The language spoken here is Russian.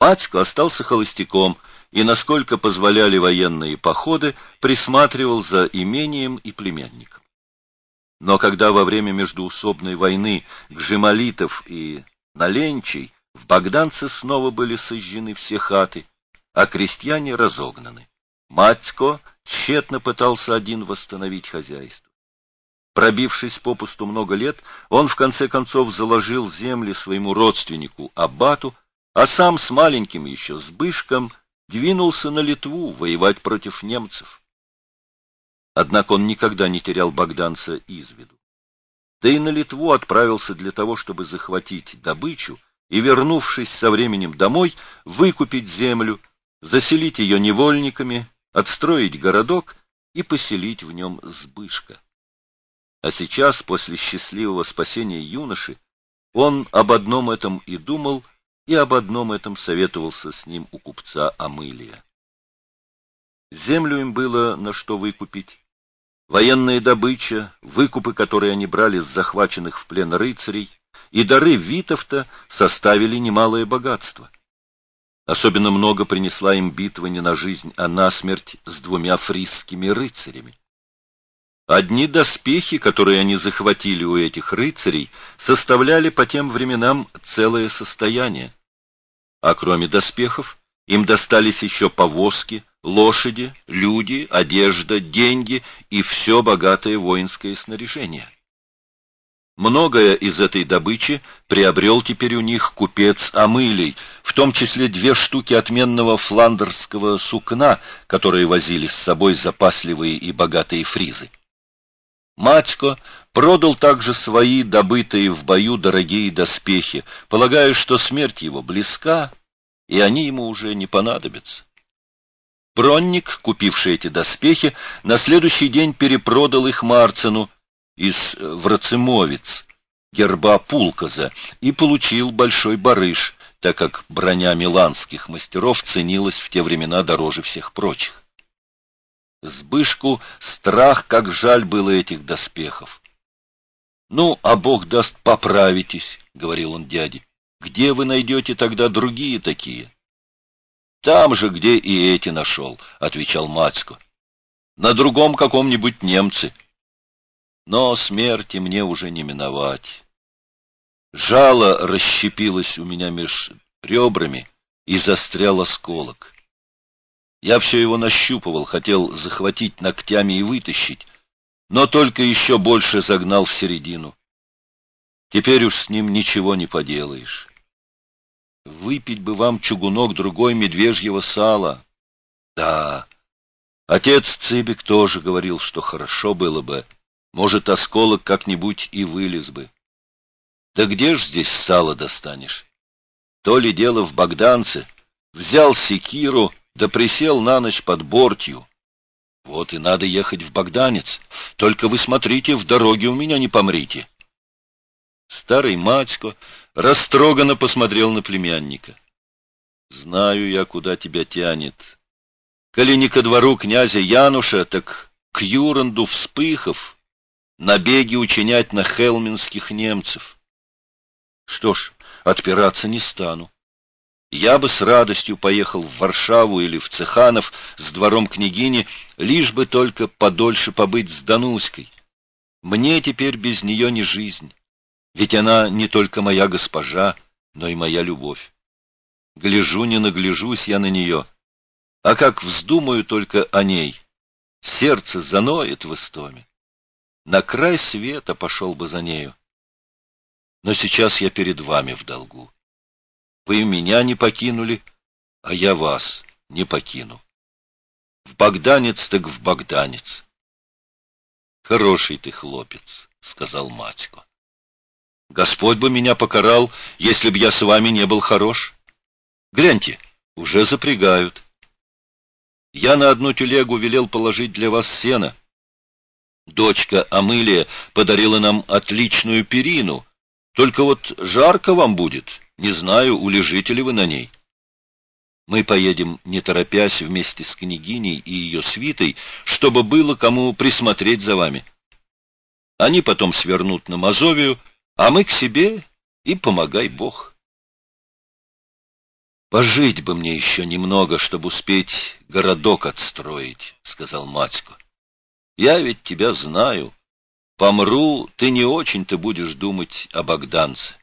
Матько остался холостяком и, насколько позволяли военные походы, присматривал за имением и племянником. Но когда во время междоусобной войны Гжималитов и Наленчий в Богданце снова были сожжены все хаты, а крестьяне разогнаны, Матько тщетно пытался один восстановить хозяйство. Пробившись попусту много лет, он в конце концов заложил земли своему родственнику аббату, а сам с маленьким еще Збышком двинулся на Литву воевать против немцев. Однако он никогда не терял Богданца из виду. Да и на Литву отправился для того, чтобы захватить добычу и, вернувшись со временем домой, выкупить землю, заселить ее невольниками, отстроить городок и поселить в нем Збышка. А сейчас, после счастливого спасения юноши, он об одном этом и думал, и об одном этом советовался с ним у купца Амылия. Землю им было на что выкупить. Военная добыча, выкупы, которые они брали с захваченных в плен рыцарей, и дары Витовта составили немалое богатство. Особенно много принесла им битва не на жизнь, а на смерть с двумя фрисскими рыцарями. Одни доспехи, которые они захватили у этих рыцарей, составляли по тем временам целое состояние. А кроме доспехов, им достались еще повозки, лошади, люди, одежда, деньги и все богатое воинское снаряжение. Многое из этой добычи приобрел теперь у них купец Амылий, в том числе 2 штуки отменного фландерского сукна, которые возили с собой запасливые и богатые фризы. Матько продал также свои добытые в бою дорогие доспехи, полагая, что смерть его близка, и они ему уже не понадобятся. Бронник, купивший эти доспехи, на следующий день перепродал их Марцину из Врацимовец, герба Пулковза, и получил большой барыш, так как броня миланских мастеров ценилась в те времена дороже всех прочих. Збышку страх, как жаль было этих доспехов. — Ну, а Бог даст, поправитесь, — говорил он дяде. — Где вы найдете тогда другие такие? — Там же, где и эти нашел, — отвечал Матько. — На другом каком-нибудь немце. Но смерти мне уже не миновать. Жало расщепилось у меня меж ребрами, и застрял осколок. Я все его нащупывал, хотел захватить ногтями и вытащить, но только еще больше загнал в середину. Теперь уж с ним ничего не поделаешь. Выпить бы вам чугунок другой медвежьего сала. Да, отец Цыбик тоже говорил, что хорошо было бы. Может, осколок как-нибудь и вылез бы. Да где ж здесь сало достанешь? То ли дело в Богданце. Взял секиру, да присел на ночь под Бортью. Вот и надо ехать в Богданец. Только вы смотрите, в дороге у меня не помрите. Старый Матько растроганно посмотрел на племянника. Знаю я, куда тебя тянет. Коли не ко двору князя Януша, так к Юранду Вспыхов, набеги учинять на хелминских немцев. Что ж, отпираться не стану. Я бы с радостью поехал в Варшаву или в Цеханов с двором княгини, лишь бы только подольше побыть с Дануськой. Мне теперь без нее не жизнь, ведь она не только моя госпожа, но и моя любовь. Гляжу, не нагляжусь я на нее, а как вздумаю только о ней, сердце заноет в истоме. На край света пошел бы за нею. Но сейчас я перед вами в долгу. Вы меня не покинули, а я вас не покину. В Богданец так в Богданец. Хороший ты хлопец, — сказал Матько. Господь бы меня покарал, если б я с вами не был хорош. Гляньте, уже запрягают. Я на одну телегу велел положить для вас сено. Дочка Амылия подарила нам отличную перину, только вот жарко вам будет. Не знаю, улежите ли вы на ней. Мы поедем, не торопясь, вместе с княгиней и ее свитой, чтобы было кому присмотреть за вами. Они потом свернут на Мазовию, а мы к себе, и помогай Бог. «Пожить бы мне еще немного, чтобы успеть городок отстроить», — сказал Матько. «Я ведь тебя знаю. Помру, ты не очень-то будешь думать о богданце».